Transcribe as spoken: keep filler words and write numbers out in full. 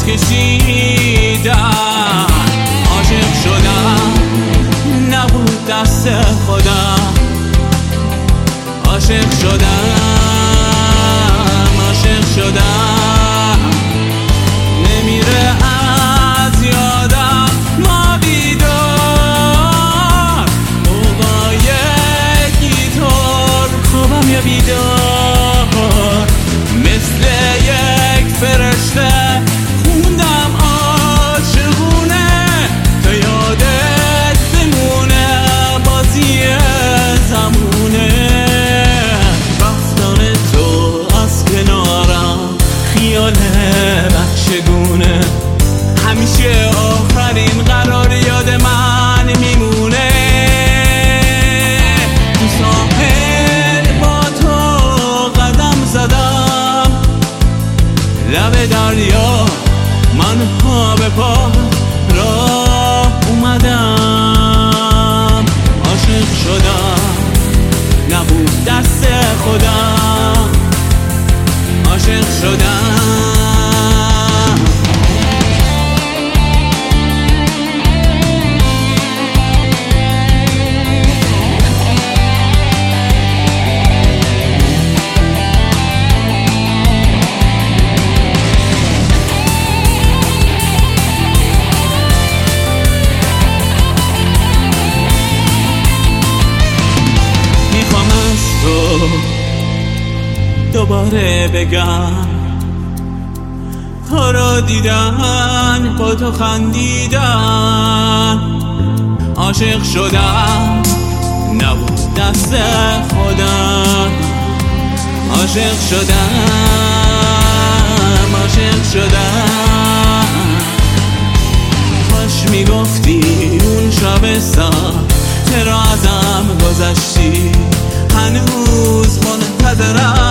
کشیدم. عاشق شدم نبود دست خودم، عاشق شدم، عاشق شدم. نمیره از یادم ما بیدار، موقع گیتار خوابم یا بیدار. مثل یک فرشته خوندم عاشقونه تا یادت بمونه بازی زمونه. رفتن تو از کنارم خیال بچگونه، همیشه آخرین قرار یاد من میمونه. تو ساحل با تو قدم زدم، لب دریا من پا به پا راه اومدم. عاشق شدم نبود دست خودم، عاشق شدم. دوباره بگم تو رو دیدن، با تو خندیدن. عاشق شدم نبود دست خودم، عاشق شدم، عاشق شدم. کاش میگفتی اون شب ساعت چرا ازم گذشتی، هنوز منتظرم